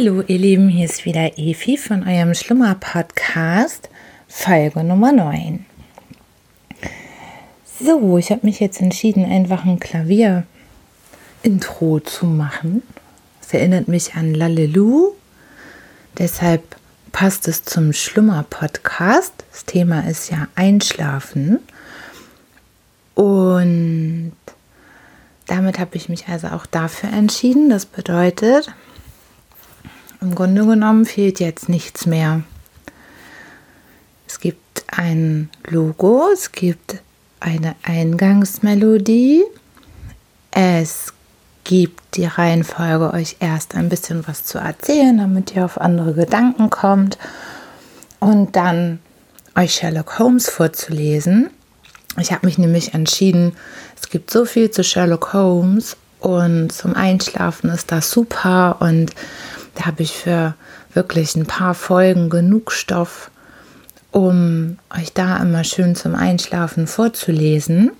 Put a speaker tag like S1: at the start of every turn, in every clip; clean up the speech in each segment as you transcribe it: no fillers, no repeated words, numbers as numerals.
S1: Hallo ihr Lieben, hier ist wieder Evi von eurem Schlummer-Podcast, Folge Nummer 9. So, ich habe mich jetzt entschieden, einfach ein Klavier-Intro zu machen. Es erinnert mich an Lalelu, deshalb passt es zum Schlummer-Podcast. Das Thema ist ja Einschlafen und damit habe ich mich also auch dafür entschieden. Das bedeutet, im Grunde genommen fehlt jetzt nichts mehr. Es gibt ein Logo, es gibt eine Eingangsmelodie, es gibt die Reihenfolge, euch erst ein bisschen was zu erzählen, damit ihr auf andere Gedanken kommt und dann euch Sherlock Holmes vorzulesen. Ich habe mich nämlich entschieden, es gibt so viel zu Sherlock Holmes und zum Einschlafen ist das super und da habe ich für wirklich ein paar Folgen genug Stoff, um euch da immer schön zum Einschlafen vorzulesen.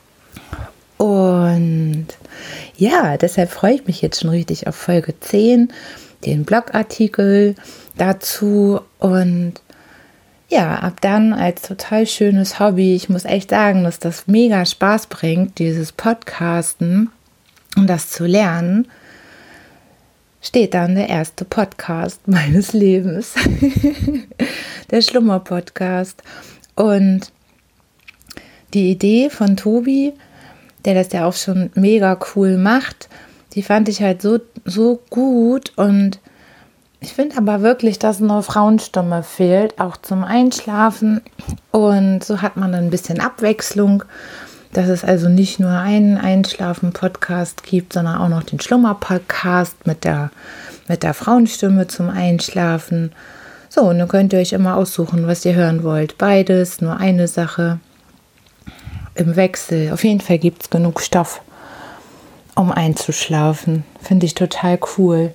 S1: Und ja, deshalb freue ich mich jetzt schon richtig auf Folge 10, den Blogartikel dazu und ja, ab dann als total schönes Hobby. Ich muss echt sagen, dass das mega Spaß bringt, dieses Podcasten und das zu lernen. Steht dann der erste Podcast meines Lebens, der Schlummer-Podcast. Und die Idee von Tobi, der das ja auch schon mega cool macht, die fand ich halt so gut. Und ich finde aber wirklich, dass eine Frauenstimme fehlt, auch zum Einschlafen. Und so hat man dann ein bisschen Abwechslung, dass es also nicht nur einen Einschlafen-Podcast gibt, sondern auch noch den Schlummer-Podcast mit der Frauenstimme zum Einschlafen. So, und dann könnt ihr euch immer aussuchen, was ihr hören wollt. Beides, nur eine Sache im Wechsel. Auf jeden Fall gibt es genug Stoff, um einzuschlafen. Finde ich total cool.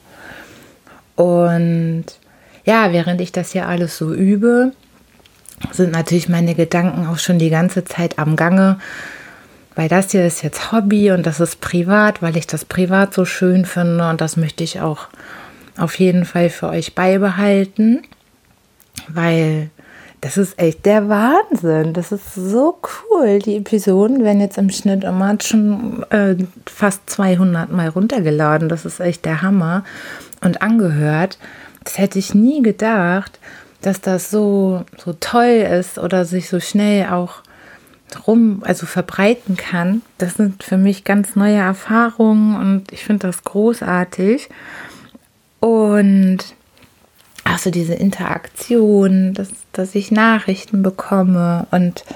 S1: Und ja, während ich das hier alles so übe, sind natürlich meine Gedanken auch schon die ganze Zeit am Gange, weil das hier ist jetzt Hobby und das ist privat, weil ich das privat so schön finde und das möchte ich auch auf jeden Fall für euch beibehalten, weil das ist echt der Wahnsinn. Das ist so cool. Die Episoden werden jetzt im Schnitt immer schon fast 200 Mal runtergeladen. Das ist echt der Hammer und angehört. Das hätte ich nie gedacht, dass das so toll ist oder sich so schnell auch verbreiten kann. Das sind für mich ganz neue Erfahrungen und ich finde das großartig. Und auch so diese Interaktion, dass ich Nachrichten bekomme und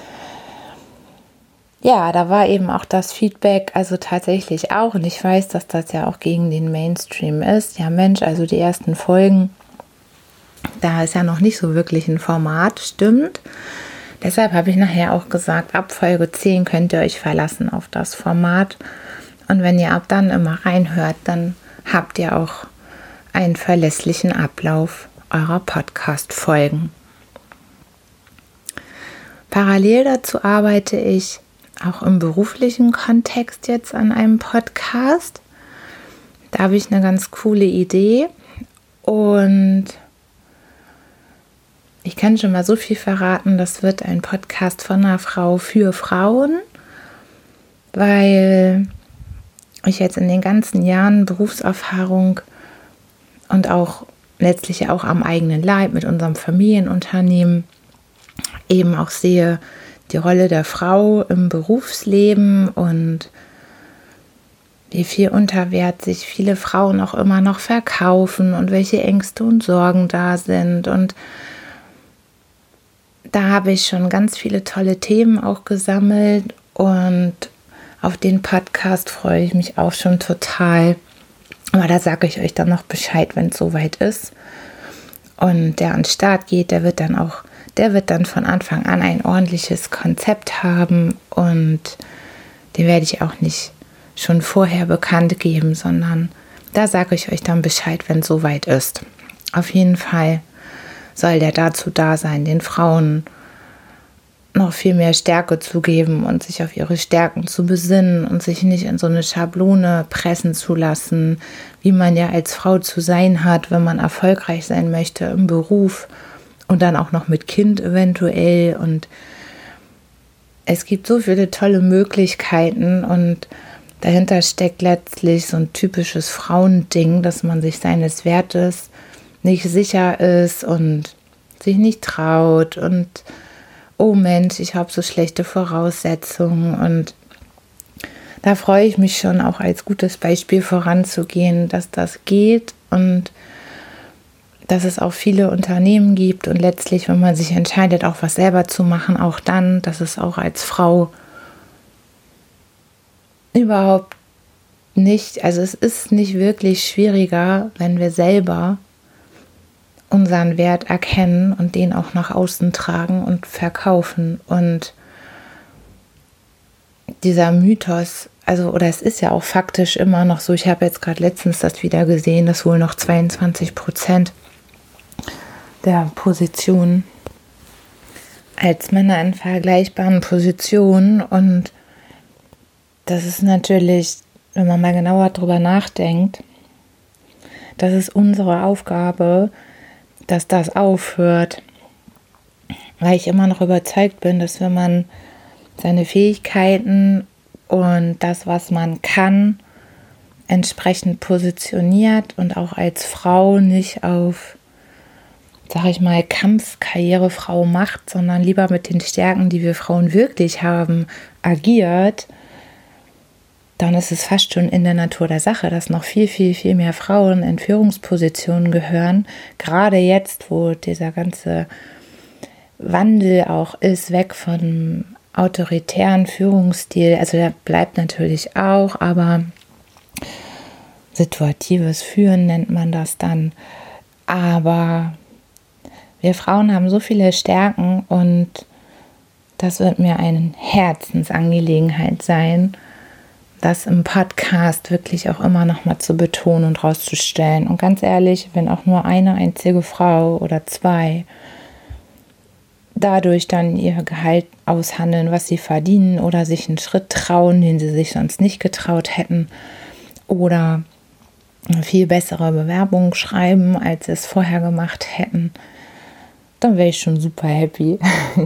S1: ja, da war eben auch das Feedback, also tatsächlich auch, und ich weiß, dass das ja auch gegen den Mainstream ist. Ja Mensch, also die ersten Folgen, da ist ja noch nicht so wirklich ein Format, stimmt. Deshalb habe ich nachher auch gesagt, ab Folge 10 könnt ihr euch verlassen auf das Format. Und wenn ihr ab dann immer reinhört, dann habt ihr auch einen verlässlichen Ablauf eurer Podcast-Folgen. Parallel dazu arbeite ich auch im beruflichen Kontext jetzt an einem Podcast. Da habe ich eine ganz coole Idee und ich kann schon mal so viel verraten, das wird ein Podcast von einer Frau für Frauen, weil ich jetzt in den ganzen Jahren Berufserfahrung und auch letztlich auch am eigenen Leib mit unserem Familienunternehmen eben auch sehe, die Rolle der Frau im Berufsleben und wie viel Unterwert sich viele Frauen auch immer noch verkaufen und welche Ängste und Sorgen da sind. Und da habe ich schon ganz viele tolle Themen auch gesammelt und auf den Podcast freue ich mich auch schon total. Aber da sage ich euch dann noch Bescheid, wenn es soweit ist. Und der an den Start geht, der wird dann von Anfang an ein ordentliches Konzept haben und den werde ich auch nicht schon vorher bekannt geben, sondern da sage ich euch dann Bescheid, wenn es soweit ist. Auf jeden Fall soll der dazu da sein, den Frauen noch viel mehr Stärke zu geben und sich auf ihre Stärken zu besinnen und sich nicht in so eine Schablone pressen zu lassen, wie man ja als Frau zu sein hat, wenn man erfolgreich sein möchte im Beruf und dann auch noch mit Kind eventuell. Und es gibt so viele tolle Möglichkeiten und dahinter steckt letztlich so ein typisches Frauending, dass man sich seines Wertes nicht sicher ist und sich nicht traut und oh Mensch, ich habe so schlechte Voraussetzungen, und da freue ich mich schon auch als gutes Beispiel voranzugehen, dass das geht und dass es auch viele Unternehmen gibt und letztlich, wenn man sich entscheidet, auch was selber zu machen, auch dann, dass es auch als Frau überhaupt nicht, also es ist nicht wirklich schwieriger, wenn wir selber unseren Wert erkennen und den auch nach außen tragen und verkaufen. Und dieser Mythos, also, oder es ist ja auch faktisch immer noch so, ich habe jetzt gerade letztens das wieder gesehen, dass wohl noch 22% der Positionen als Männer in vergleichbaren Positionen, und das ist natürlich, wenn man mal genauer drüber nachdenkt, das ist unsere Aufgabe, dass das aufhört, weil ich immer noch überzeugt bin, dass wenn man seine Fähigkeiten und das, was man kann, entsprechend positioniert und auch als Frau nicht auf, sag ich mal, Kampfkarrierefrau macht, sondern lieber mit den Stärken, die wir Frauen wirklich haben, agiert, dann ist es fast schon in der Natur der Sache, dass noch viel, viel, viel mehr Frauen in Führungspositionen gehören. Gerade jetzt, wo dieser ganze Wandel auch ist, weg von autoritären Führungsstil, also der bleibt natürlich auch, aber situatives Führen nennt man das dann. Aber wir Frauen haben so viele Stärken und das wird mir eine Herzensangelegenheit sein, das im Podcast wirklich auch immer noch mal zu betonen und rauszustellen. Und ganz ehrlich, wenn auch nur eine einzige Frau oder zwei dadurch dann ihr Gehalt aushandeln, was sie verdienen, oder sich einen Schritt trauen, den sie sich sonst nicht getraut hätten, oder eine viel bessere Bewerbung schreiben, als sie es vorher gemacht hätten, dann wäre ich schon super happy.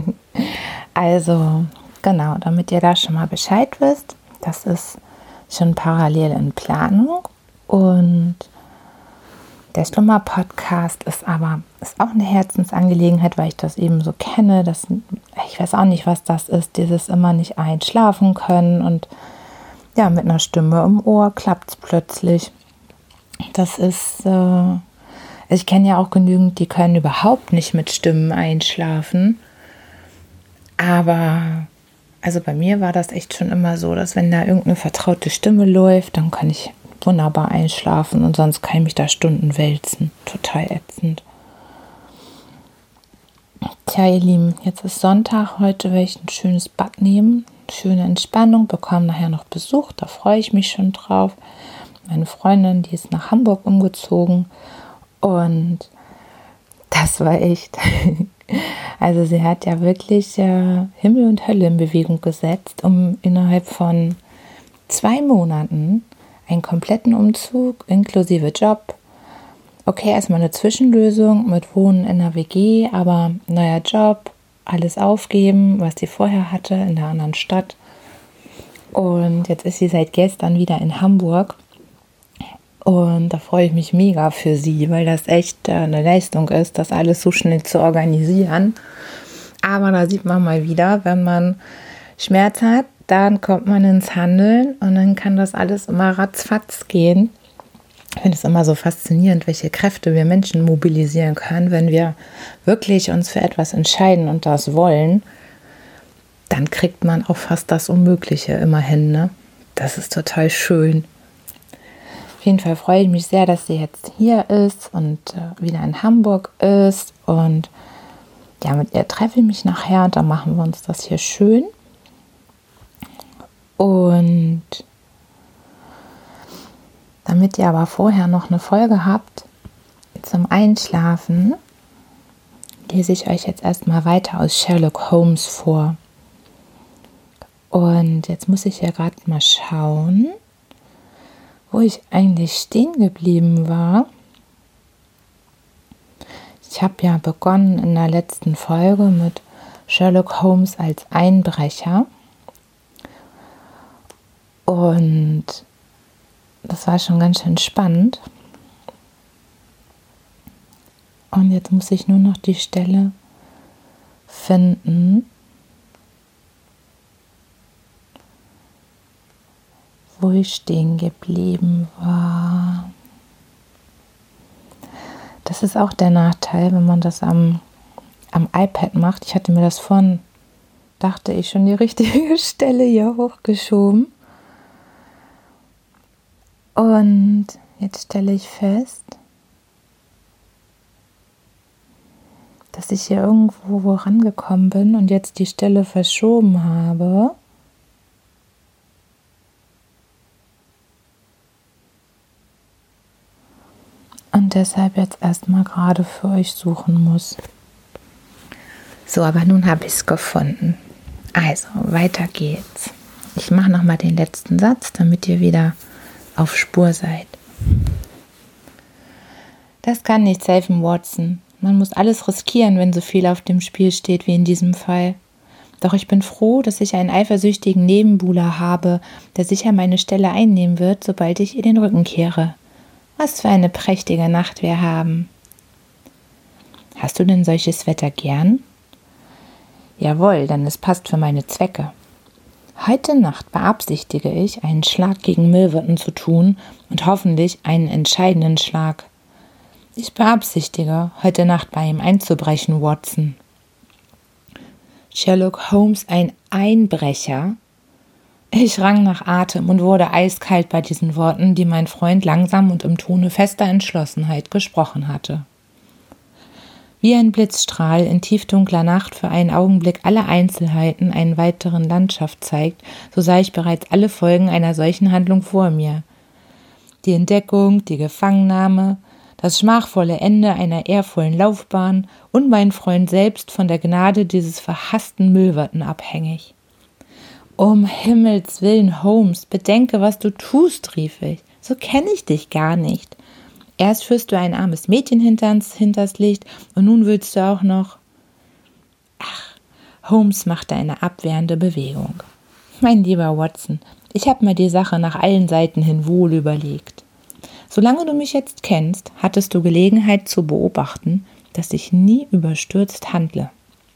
S1: Also genau, damit ihr da schon mal Bescheid wisst, das ist schon parallel in Planung. Und der Schlummer-Podcast ist auch eine Herzensangelegenheit, weil ich das eben so kenne. Ich weiß auch nicht, was das ist, dieses immer nicht einschlafen können. Und ja, mit einer Stimme im Ohr klappt es plötzlich. Das ist, ich kenne ja auch genügend, die können überhaupt nicht mit Stimmen einschlafen. Aber also bei mir war das echt schon immer so, dass wenn da irgendeine vertraute Stimme läuft, dann kann ich wunderbar einschlafen und sonst kann ich mich da Stunden wälzen. Total ätzend. Tja, ihr Lieben, jetzt ist Sonntag. Heute werde ich ein schönes Bad nehmen. Schöne Entspannung, bekomme nachher noch Besuch. Da freue ich mich schon drauf. Meine Freundin, die ist nach Hamburg umgezogen. Und das war echt... Also sie hat ja wirklich Himmel und Hölle in Bewegung gesetzt, um innerhalb von 2 Monaten einen kompletten Umzug inklusive Job. Okay, erstmal eine Zwischenlösung mit Wohnen in einer WG, aber neuer Job, alles aufgeben, was sie vorher hatte in der anderen Stadt. Und jetzt ist sie seit gestern wieder in Hamburg. Und da freue ich mich mega für sie, weil das echt eine Leistung ist, das alles so schnell zu organisieren. Aber da sieht man mal wieder, wenn man Schmerz hat, dann kommt man ins Handeln und dann kann das alles immer ratzfatz gehen. Ich finde es immer so faszinierend, welche Kräfte wir Menschen mobilisieren können, wenn wir wirklich uns für etwas entscheiden und das wollen. Dann kriegt man auch fast das Unmögliche immer hin, ne? Das ist total schön. Auf jeden Fall freue ich mich sehr, dass sie jetzt hier ist und wieder in Hamburg ist. Und ja, mit ihr treffe ich mich nachher und dann machen wir uns das hier schön. Und damit ihr aber vorher noch eine Folge habt zum Einschlafen, lese ich euch jetzt erstmal weiter aus Sherlock Holmes vor. Und jetzt muss ich ja gerade mal schauen, wo ich eigentlich stehen geblieben war. Ich habe ja begonnen in der letzten Folge mit Sherlock Holmes als Einbrecher. Und das war schon ganz schön spannend. Und jetzt muss ich nur noch die Stelle finden, wo ich stehen geblieben war. Das ist auch der Nachteil, wenn man das am iPad macht. Ich hatte mir das vorhin, dachte ich, schon die richtige Stelle hier hochgeschoben. Und jetzt stelle ich fest, dass ich hier irgendwo rangekommen bin und jetzt die Stelle verschoben habe. Und deshalb jetzt erstmal gerade für euch suchen muss. So, aber nun habe ich es gefunden. Also, weiter geht's. Ich mache nochmal den letzten Satz, damit ihr wieder auf Spur seid. Das kann nichts helfen, Watson. Man muss alles riskieren, wenn so viel auf dem Spiel steht wie in diesem Fall. Doch ich bin froh, dass ich einen eifersüchtigen Nebenbuhler habe, der sicher meine Stelle einnehmen wird, sobald ich ihr den Rücken kehre. Was für eine prächtige Nacht wir haben. Hast du denn solches Wetter gern? Jawohl, denn es passt für meine Zwecke. Heute Nacht beabsichtige ich, einen Schlag gegen Milverton zu tun und hoffentlich einen entscheidenden Schlag. Ich beabsichtige, heute Nacht bei ihm einzubrechen, Watson. Sherlock Holmes ein Einbrecher? Ich rang nach Atem und wurde eiskalt bei diesen Worten, die mein Freund langsam und im Tone fester Entschlossenheit gesprochen hatte. Wie ein Blitzstrahl in tiefdunkler Nacht für einen Augenblick alle Einzelheiten einer weiteren Landschaft zeigt, so sah ich bereits alle Folgen einer solchen Handlung vor mir. Die Entdeckung, die Gefangennahme, das schmachvolle Ende einer ehrvollen Laufbahn und mein Freund selbst von der Gnade dieses verhassten Milverton abhängig. Um Himmels Willen, Holmes, bedenke, was du tust, rief ich. So kenne ich dich gar nicht. Erst führst du ein armes Mädchen hinters Licht und nun willst du auch noch... Ach, Holmes machte eine abwehrende Bewegung. Mein lieber Watson, ich habe mir die Sache nach allen Seiten hin wohl überlegt. Solange du mich jetzt kennst, hattest du Gelegenheit zu beobachten, dass ich nie überstürzt handle.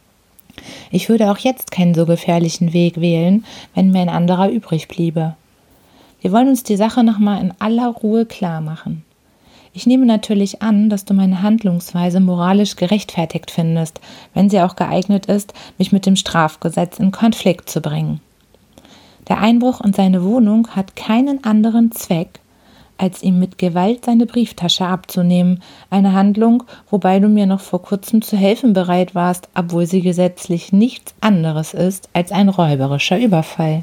S1: Ich würde auch jetzt keinen so gefährlichen Weg wählen, wenn mir ein anderer übrig bliebe. Wir wollen uns die Sache nochmal in aller Ruhe klar machen. Ich nehme natürlich an, dass du meine Handlungsweise moralisch gerechtfertigt findest, wenn sie auch geeignet ist, mich mit dem Strafgesetz in Konflikt zu bringen. Der Einbruch in seine Wohnung hat keinen anderen Zweck, als ihm mit Gewalt seine Brieftasche abzunehmen, eine Handlung, wobei du mir noch vor kurzem zu helfen bereit warst, obwohl sie gesetzlich nichts anderes ist als ein räuberischer Überfall.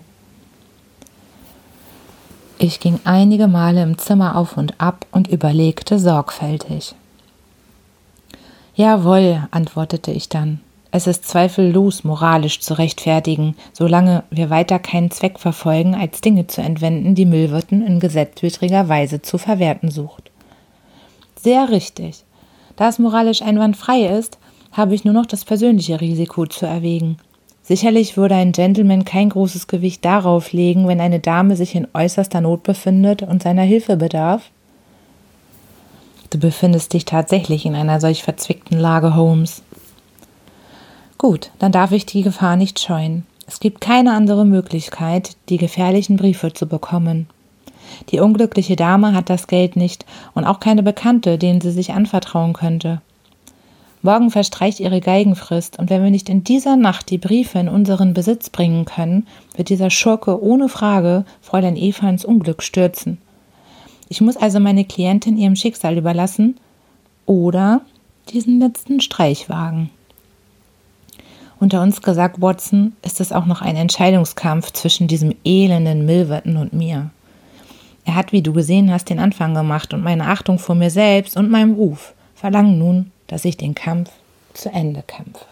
S1: Ich ging einige Male im Zimmer auf und ab und überlegte sorgfältig. »Jawohl«, antwortete ich dann, »es ist zweifellos moralisch zu rechtfertigen, solange wir weiter keinen Zweck verfolgen, als Dinge zu entwenden, die Milverton in gesetzwidriger Weise zu verwerten sucht.« »Sehr richtig. Da es moralisch einwandfrei ist, habe ich nur noch das persönliche Risiko zu erwägen. Sicherlich würde ein Gentleman kein großes Gewicht darauf legen, wenn eine Dame sich in äußerster Not befindet und seiner Hilfe bedarf.« »Du befindest dich tatsächlich in einer solch verzwickten Lage, Holmes.« »Gut, dann darf ich die Gefahr nicht scheuen. Es gibt keine andere Möglichkeit, die gefährlichen Briefe zu bekommen. Die unglückliche Dame hat das Geld nicht und auch keine Bekannte, denen sie sich anvertrauen könnte. Morgen verstreicht ihre Geigenfrist, und wenn wir nicht in dieser Nacht die Briefe in unseren Besitz bringen können, wird dieser Schurke ohne Frage Fräulein Eva ins Unglück stürzen. Ich muss also meine Klientin ihrem Schicksal überlassen oder diesen letzten Streich wagen. Unter uns gesagt, Watson, ist es auch noch ein Entscheidungskampf zwischen diesem elenden Milverton und mir. Er hat, wie du gesehen hast, den Anfang gemacht, und meine Achtung vor mir selbst und meinem Ruf verlangen nun, dass ich den Kampf zu Ende kämpfe.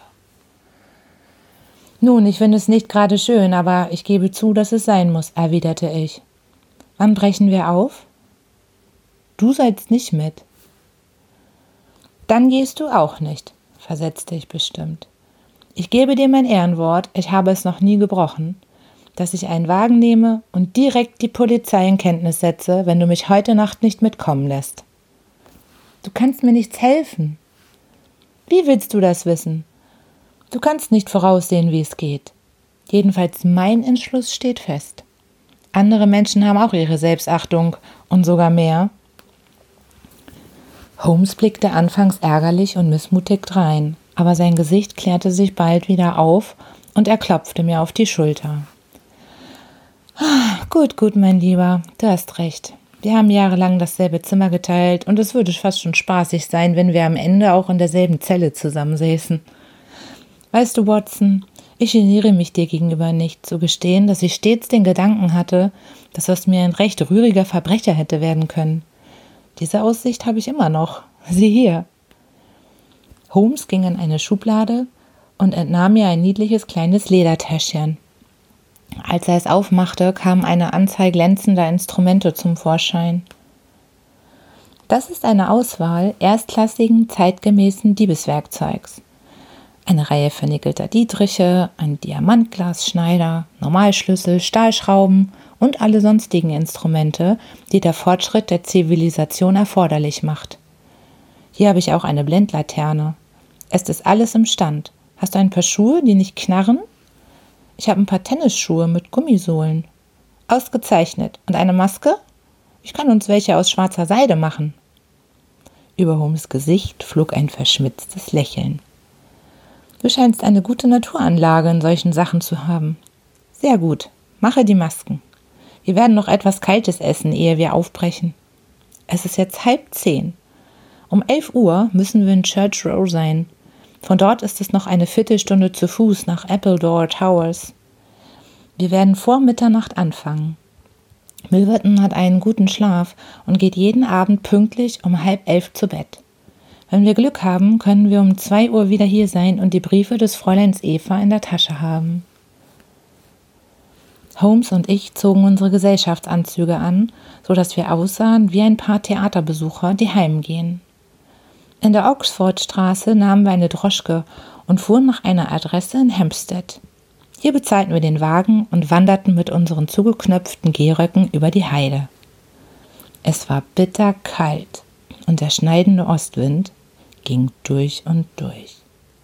S1: Nun, ich finde es nicht gerade schön, aber ich gebe zu, dass es sein muss, erwiderte ich. Wann brechen wir auf? Du seidst nicht mit. Dann gehst du auch nicht, versetzte ich bestimmt. Ich gebe dir mein Ehrenwort, ich habe es noch nie gebrochen, dass ich einen Wagen nehme und direkt die Polizei in Kenntnis setze, wenn du mich heute Nacht nicht mitkommen lässt. Du kannst mir nichts helfen. Wie willst du das wissen? Du kannst nicht voraussehen, wie es geht. Jedenfalls mein Entschluss steht fest. Andere Menschen haben auch ihre Selbstachtung und sogar mehr. Holmes blickte anfangs ärgerlich und missmutig drein, aber sein Gesicht klärte sich bald wieder auf und er klopfte mir auf die Schulter. Gut, mein Lieber, du hast recht. Wir haben jahrelang dasselbe Zimmer geteilt und es würde fast schon spaßig sein, wenn wir am Ende auch in derselben Zelle zusammensäßen. Weißt du, Watson, ich geniere mich dir gegenüber nicht zu gestehen, dass ich stets den Gedanken hatte, dass aus mir ein recht rühriger Verbrecher hätte werden können. Diese Aussicht habe ich immer noch. Sieh hier. Holmes ging in eine Schublade und entnahm mir ein niedliches kleines Ledertäschchen. Als er es aufmachte, kam eine Anzahl glänzender Instrumente zum Vorschein. Das ist eine Auswahl erstklassigen, zeitgemäßen Diebeswerkzeugs. Eine Reihe vernickelter Dietriche, ein Diamantglasschneider, Normalschlüssel, Stahlschrauben und alle sonstigen Instrumente, die der Fortschritt der Zivilisation erforderlich macht. Hier habe ich auch eine Blendlaterne. Es ist alles im Stand. Hast du ein paar Schuhe, die nicht knarren? Ich habe ein paar Tennisschuhe mit Gummisohlen. Ausgezeichnet. Und eine Maske? Ich kann uns welche aus schwarzer Seide machen. Über Holmes' Gesicht flog ein verschmitztes Lächeln. Du scheinst eine gute Naturanlage in solchen Sachen zu haben. Sehr gut, mache die Masken. Wir werden noch etwas Kaltes essen, ehe wir aufbrechen. Es ist jetzt 9:30. Um 11 Uhr müssen wir in Church Row sein. Von dort ist es noch eine Viertelstunde zu Fuß nach Appledore Towers. Wir werden vor Mitternacht anfangen. Milverton hat einen guten Schlaf und geht jeden Abend pünktlich um 10:30 zu Bett. Wenn wir Glück haben, können wir um 2 Uhr wieder hier sein und die Briefe des Fräuleins Eva in der Tasche haben. Holmes und ich zogen unsere Gesellschaftsanzüge an, so dass wir aussahen wie ein paar Theaterbesucher, die heimgehen. In der Oxfordstraße nahmen wir eine Droschke und fuhren nach einer Adresse in Hampstead. Hier bezahlten wir den Wagen und wanderten mit unseren zugeknöpften Gehröcken über die Heide. Es war bitterkalt und der schneidende Ostwind ging durch und durch.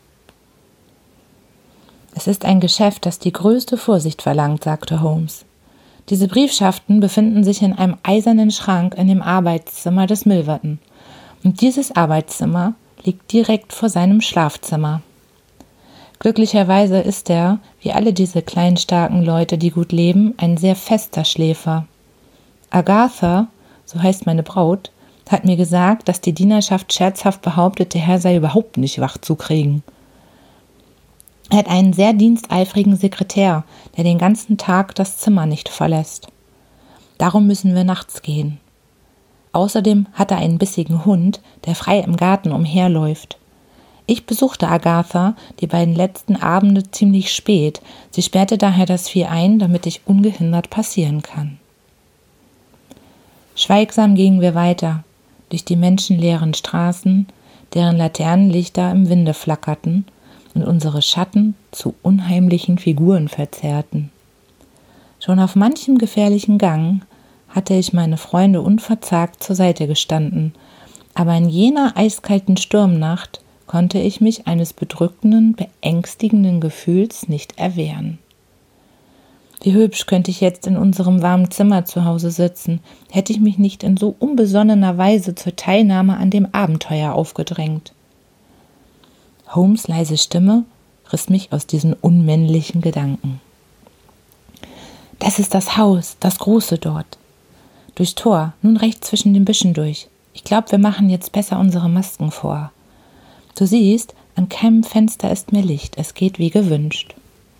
S1: Es ist ein Geschäft, das die größte Vorsicht verlangt, sagte Holmes. Diese Briefschaften befinden sich in einem eisernen Schrank in dem Arbeitszimmer des Milverton. Und dieses Arbeitszimmer liegt direkt vor seinem Schlafzimmer. Glücklicherweise ist er, wie alle diese kleinen, starken Leute, die gut leben, ein sehr fester Schläfer. Agatha, so heißt meine Braut, hat mir gesagt, dass die Dienerschaft scherzhaft behauptet, der Herr sei überhaupt nicht wach zu kriegen. Er hat einen sehr diensteifrigen Sekretär, der den ganzen Tag das Zimmer nicht verlässt. Darum müssen wir nachts gehen. Außerdem hat er einen bissigen Hund, der frei im Garten umherläuft. Ich besuchte Agatha die beiden letzten Abende ziemlich spät. Sie sperrte daher das Vieh ein, damit ich ungehindert passieren kann. Schweigsam gingen wir weiter, durch die menschenleeren Straßen, deren Laternenlichter im Winde flackerten und unsere Schatten zu unheimlichen Figuren verzerrten. Schon auf manchem gefährlichen Gang hatte ich meine Freunde unverzagt zur Seite gestanden, aber in jener eiskalten Sturmnacht konnte ich mich eines bedrückenden, beängstigenden Gefühls nicht erwehren. Wie hübsch könnte ich jetzt in unserem warmen Zimmer zu Hause sitzen, hätte ich mich nicht in so unbesonnener Weise zur Teilnahme an dem Abenteuer aufgedrängt. Holmes' leise Stimme riss mich aus diesen unmännlichen Gedanken. Das ist das Haus, das große dort. Durchs Tor, nun rechts zwischen den Büschen durch. Ich glaube, wir machen jetzt besser unsere Masken vor. Du siehst, an keinem Fenster ist mehr Licht, es geht wie gewünscht.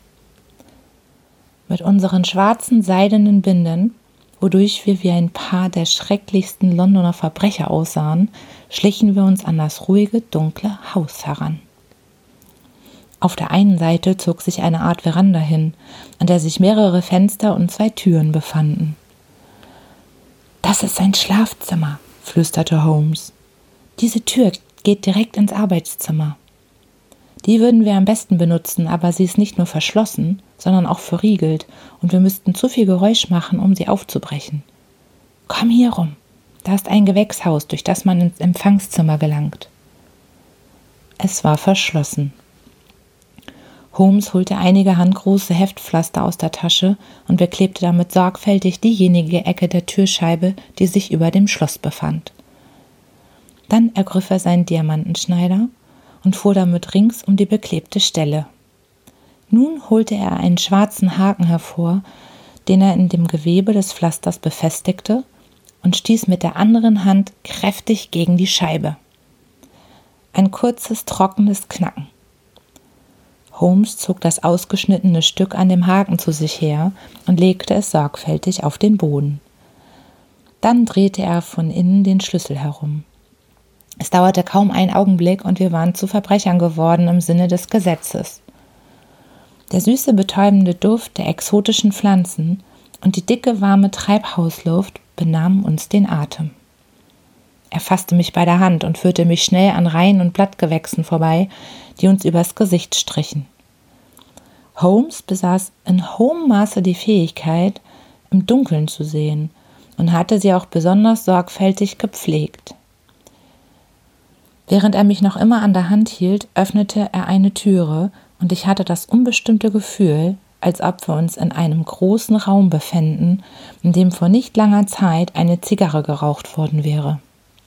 S1: Mit unseren schwarzen seidenen Binden, wodurch wir wie ein paar der schrecklichsten Londoner Verbrecher aussahen, schlichen wir uns an das ruhige, dunkle Haus heran. Auf der einen Seite zog sich eine Art Veranda hin, an der sich mehrere Fenster und 2 Türen befanden. »Das ist sein Schlafzimmer«, flüsterte Holmes. »Diese Tür geht direkt ins Arbeitszimmer. Die würden wir am besten benutzen, aber sie ist nicht nur verschlossen, sondern auch verriegelt und wir müssten zu viel Geräusch machen, um sie aufzubrechen. Komm hier rum, da ist ein Gewächshaus, durch das man ins Empfangszimmer gelangt.« Es war verschlossen. Holmes holte einige handgroße Heftpflaster aus der Tasche und beklebte damit sorgfältig diejenige Ecke der Türscheibe, die sich über dem Schloss befand. Dann ergriff er seinen Diamantenschneider und fuhr damit rings um die beklebte Stelle. Nun holte er einen schwarzen Haken hervor, den er in dem Gewebe des Pflasters befestigte und stieß mit der anderen Hand kräftig gegen die Scheibe. Ein kurzes, trockenes Knacken. Holmes zog das ausgeschnittene Stück an dem Haken zu sich her und legte es sorgfältig auf den Boden. Dann drehte er von innen den Schlüssel herum. Es dauerte kaum einen Augenblick und wir waren zu Verbrechern geworden im Sinne des Gesetzes. Der süße, betäubende Duft der exotischen Pflanzen und die dicke, warme Treibhausluft benahmen uns den Atem. Er fasste mich bei der Hand und führte mich schnell an Reihen und Blattgewächsen vorbei, die uns übers Gesicht strichen. Holmes besaß in hohem Maße die Fähigkeit, im Dunkeln zu sehen und hatte sie auch besonders sorgfältig gepflegt. Während er mich noch immer an der Hand hielt, öffnete er eine Türe und ich hatte das unbestimmte Gefühl, als ob wir uns in einem großen Raum befänden, in dem vor nicht langer Zeit eine Zigarre geraucht worden wäre.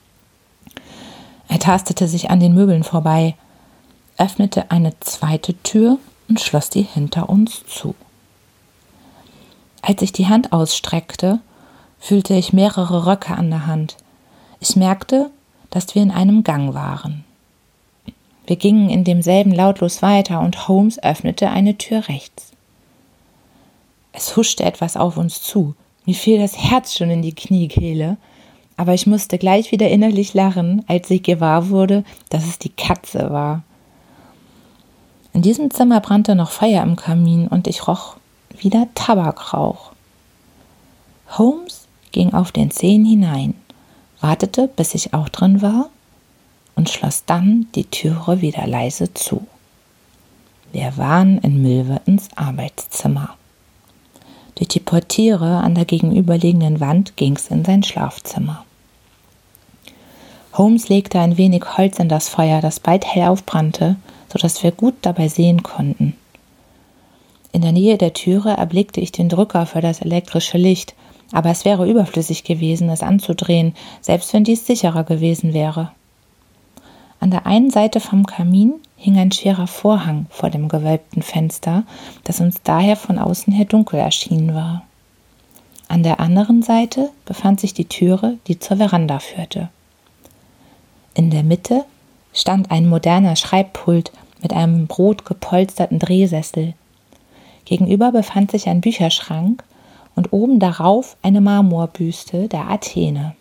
S1: Er tastete sich an den Möbeln vorbei, öffnete eine zweite Tür und schloss die hinter uns zu. Als ich die Hand ausstreckte, fühlte ich mehrere Röcke an der Hand. Ich merkte, dass wir in einem Gang waren. Wir gingen in demselben lautlos weiter und Holmes öffnete eine Tür rechts. Es huschte etwas auf uns zu. Mir fiel das Herz schon in die Kniekehle, aber ich musste gleich wieder innerlich lachen, als ich gewahr wurde, dass es die Katze war. In diesem Zimmer brannte noch Feuer im Kamin und ich roch wieder Tabakrauch. Holmes ging auf den Zehen hinein, wartete, bis ich auch drin war und schloss dann die Türe wieder leise zu. Wir waren in Milvertons Arbeitszimmer. Durch die Portiere an der gegenüberliegenden Wand ging's in sein Schlafzimmer. Holmes legte ein wenig Holz in das Feuer, das bald hell aufbrannte, sodass wir gut dabei sehen konnten. In der Nähe der Türe erblickte ich den Drücker für das elektrische Licht, aber es wäre überflüssig gewesen, es anzudrehen, selbst wenn dies sicherer gewesen wäre. An der einen Seite vom Kamin hing ein schwerer Vorhang vor dem gewölbten Fenster, das uns daher von außen her dunkel erschienen war. An der anderen Seite befand sich die Türe, die zur Veranda führte. In der Mitte stand ein moderner Schreibpult mit einem rot-gepolsterten Drehsessel. Gegenüber befand sich ein Bücherschrank und oben darauf eine Marmorbüste der Athene.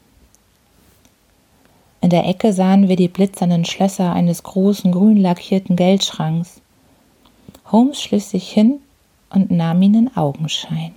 S1: In der Ecke sahen wir die blitzernden Schlösser eines großen, grün lackierten Geldschranks. Holmes schlich sich hin und nahm ihn in Augenschein.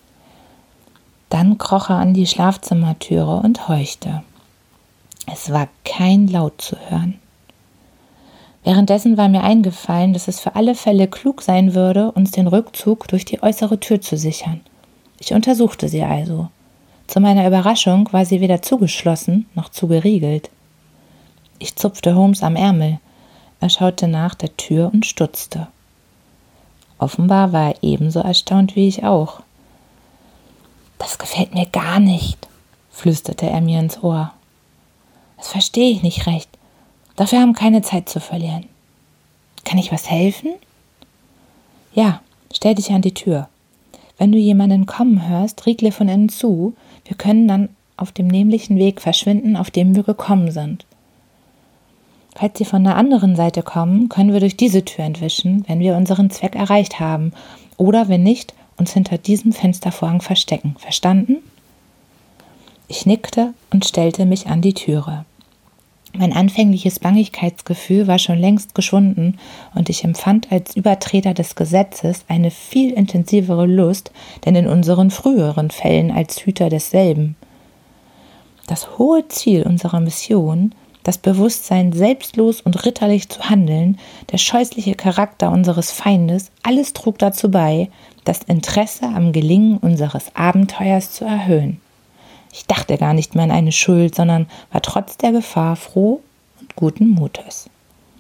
S1: Dann kroch er an die Schlafzimmertüre und horchte. Es war kein Laut zu hören. Währenddessen war mir eingefallen, dass es für alle Fälle klug sein würde, uns den Rückzug durch die äußere Tür zu sichern. Ich untersuchte sie also. Zu meiner Überraschung war sie weder zugeschlossen noch zugeriegelt. Ich zupfte Holmes am Ärmel. Er schaute nach der Tür und stutzte. Offenbar war er ebenso erstaunt wie ich auch. »Das gefällt mir gar nicht«, flüsterte er mir ins Ohr. »Das verstehe ich nicht recht. Doch wir haben keine Zeit zu verlieren. Kann ich was helfen?« »Ja, stell dich an die Tür. Wenn du jemanden kommen hörst, riegle von innen zu. Wir können dann auf dem nämlichen Weg verschwinden, auf dem wir gekommen sind. Falls sie von der anderen Seite kommen, können wir durch diese Tür entwischen, wenn wir unseren Zweck erreicht haben. Oder, wenn nicht, uns hinter diesem Fenstervorhang verstecken. Verstanden?« Ich nickte und stellte mich an die Türe. Mein anfängliches Bangigkeitsgefühl war schon längst geschwunden und ich empfand als Übertreter des Gesetzes eine viel intensivere Lust, denn in unseren früheren Fällen als Hüter desselben. Das hohe Ziel unserer Mission, das Bewusstsein, selbstlos und ritterlich zu handeln, der scheußliche Charakter unseres Feindes, alles trug dazu bei, das Interesse am Gelingen unseres Abenteuers zu erhöhen. Ich dachte gar nicht mehr an eine Schuld, sondern war trotz der Gefahr froh und guten Mutes.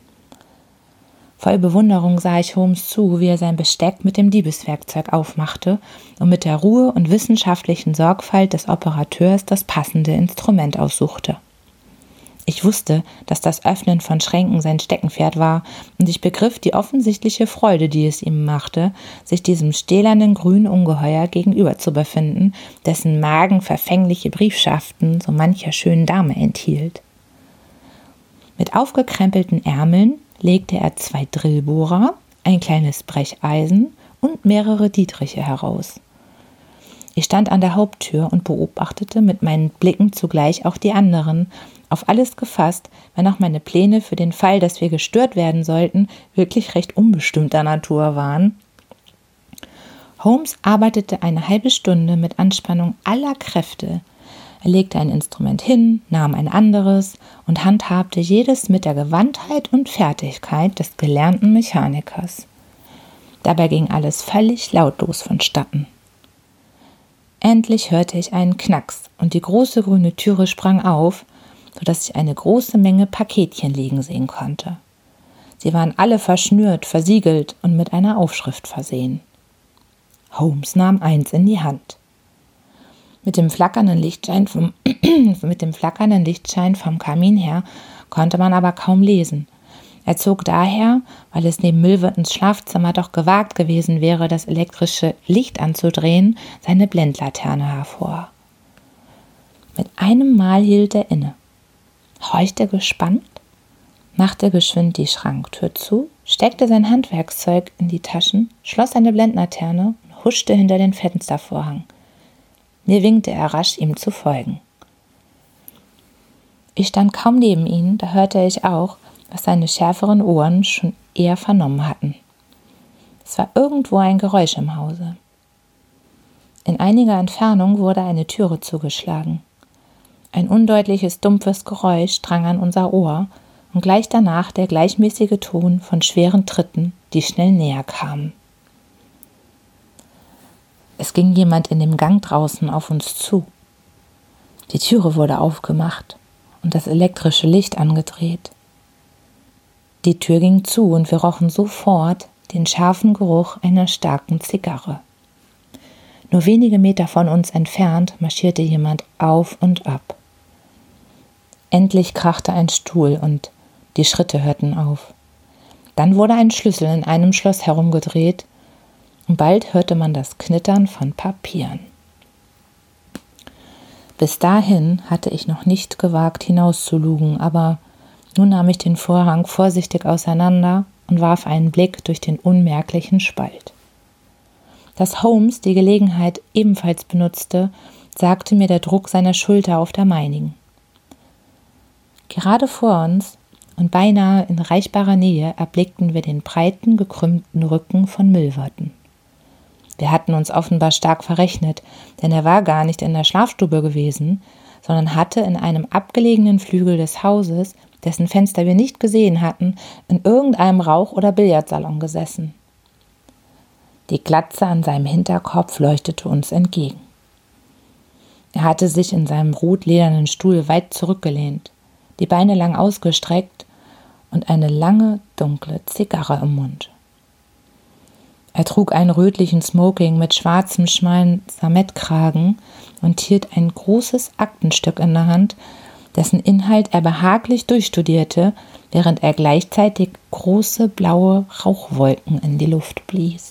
S1: Voll Bewunderung sah ich Holmes zu, wie er sein Besteck mit dem Diebeswerkzeug aufmachte und mit der Ruhe und wissenschaftlichen Sorgfalt des Operateurs das passende Instrument aussuchte. Ich wusste, dass das Öffnen von Schränken sein Steckenpferd war, und ich begriff die offensichtliche Freude, die es ihm machte, sich diesem stählernen grünen Ungeheuer gegenüber zu befinden, dessen Magen verfängliche Briefschaften so mancher schönen Dame enthielt. Mit aufgekrempelten Ärmeln legte er 2 Drillbohrer, ein kleines Brecheisen und mehrere Dietriche heraus. Ich stand an der Haupttür und beobachtete mit meinen Blicken zugleich auch die anderen, auf alles gefasst, wenn auch meine Pläne für den Fall, dass wir gestört werden sollten, wirklich recht unbestimmter Natur waren. Holmes arbeitete eine halbe Stunde mit Anspannung aller Kräfte. Er legte ein Instrument hin, nahm ein anderes und handhabte jedes mit der Gewandtheit und Fertigkeit des gelernten Mechanikers. Dabei ging alles völlig lautlos vonstatten. Endlich hörte ich einen Knacks und die große grüne Türe sprang auf, sodass ich eine große Menge Paketchen liegen sehen konnte. Sie waren alle verschnürt, versiegelt und mit einer Aufschrift versehen. Holmes nahm eins in die Hand. Mit dem flackernden Lichtschein vom Kamin her konnte man aber kaum lesen. Er zog daher, weil es neben Milvertons Schlafzimmer doch gewagt gewesen wäre, das elektrische Licht anzudrehen, seine Blendlaterne hervor. Mit einem Mal hielt er inne, horchte gespannt, machte geschwind die Schranktür zu, steckte sein Handwerkszeug in die Taschen, schloss seine Blendlaterne und huschte hinter den Fenstervorhang. Mir winkte er rasch, ihm zu folgen. Ich stand kaum neben ihm, da hörte ich auch, was seine schärferen Ohren schon eher vernommen hatten. Es war irgendwo ein Geräusch im Hause. In einiger Entfernung wurde eine Türe zugeschlagen. Ein undeutliches, dumpfes Geräusch drang an unser Ohr und gleich danach der gleichmäßige Ton von schweren Tritten, die schnell näher kamen. Es ging jemand in dem Gang draußen auf uns zu. Die Türe wurde aufgemacht und das elektrische Licht angedreht. Die Tür ging zu und wir rochen sofort den scharfen Geruch einer starken Zigarre. Nur wenige Meter von uns entfernt marschierte jemand auf und ab. Endlich krachte ein Stuhl und die Schritte hörten auf. Dann wurde ein Schlüssel in einem Schloss herumgedreht und bald hörte man das Knittern von Papieren. Bis dahin hatte ich noch nicht gewagt, hinauszulugen, aber nun nahm ich den Vorhang vorsichtig auseinander und warf einen Blick durch den unmerklichen Spalt. Dass Holmes die Gelegenheit ebenfalls benutzte, sagte mir der Druck seiner Schulter auf der meinigen. Gerade vor uns und beinahe in erreichbarer Nähe erblickten wir den breiten, gekrümmten Rücken von Milverton. Wir hatten uns offenbar stark verrechnet, denn er war gar nicht in der Schlafstube gewesen, sondern hatte in einem abgelegenen Flügel des Hauses, dessen Fenster wir nicht gesehen hatten, in irgendeinem Rauch- oder Billardsalon gesessen. Die Glatze an seinem Hinterkopf leuchtete uns entgegen. Er hatte sich in seinem rotledernen Stuhl weit zurückgelehnt, die Beine lang ausgestreckt und eine lange, dunkle Zigarre im Mund. Er trug einen rötlichen Smoking mit schwarzem, schmalen Samettkragen und hielt ein großes Aktenstück in der Hand, dessen Inhalt er behaglich durchstudierte, während er gleichzeitig große blaue Rauchwolken in die Luft blies.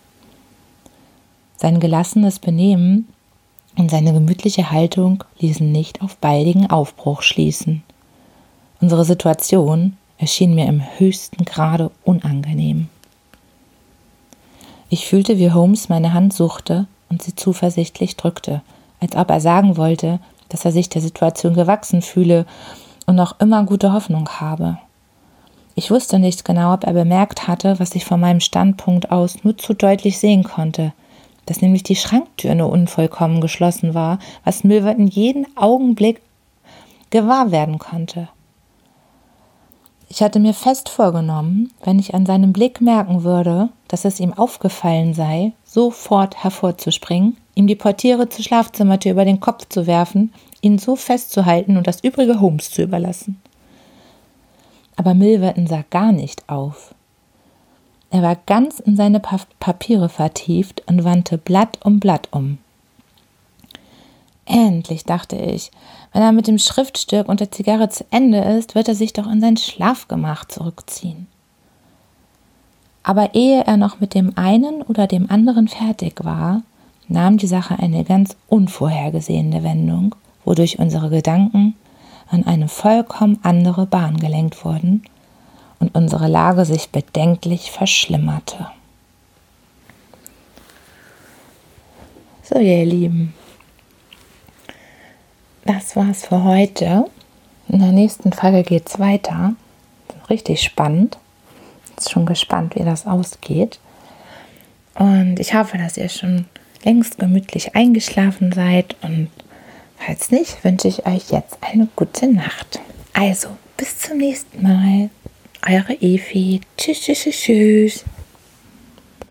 S1: Sein gelassenes Benehmen und seine gemütliche Haltung ließen nicht auf baldigen Aufbruch schließen. Unsere Situation erschien mir im höchsten Grade unangenehm. Ich fühlte, wie Holmes meine Hand suchte und sie zuversichtlich drückte, als ob er sagen wollte, dass er sich der Situation gewachsen fühle und noch immer gute Hoffnung habe. Ich wusste nicht genau, ob er bemerkt hatte, was ich von meinem Standpunkt aus nur zu deutlich sehen konnte, dass nämlich die Schranktür nur unvollkommen geschlossen war, was Milverton jeden Augenblick gewahr werden konnte. Ich hatte mir fest vorgenommen, wenn ich an seinem Blick merken würde, dass es ihm aufgefallen sei, sofort hervorzuspringen, ihm die Portiere zur Schlafzimmertür über den Kopf zu werfen, ihn so festzuhalten und das übrige Holmes zu überlassen. Aber Milverton sah gar nicht auf. Er war ganz in seine Papiere vertieft und wandte Blatt um Blatt um. Endlich, dachte ich, wenn er mit dem Schriftstück und der Zigarre zu Ende ist, wird er sich doch in sein Schlafgemach zurückziehen. Aber ehe er noch mit dem einen oder dem anderen fertig war, nahm die Sache eine ganz unvorhergesehene Wendung, wodurch unsere Gedanken an eine vollkommen andere Bahn gelenkt wurden und unsere Lage sich bedenklich verschlimmerte. So, ihr Lieben, das war's für heute. In der nächsten Folge geht's weiter. Richtig spannend. Bin schon gespannt, wie das ausgeht. Und ich hoffe, dass ihr schon längst gemütlich eingeschlafen seid. Und falls nicht, wünsche ich euch jetzt eine gute Nacht. Also, bis zum nächsten Mal. Eure Evi. Tschüss, tschüss, tschüss.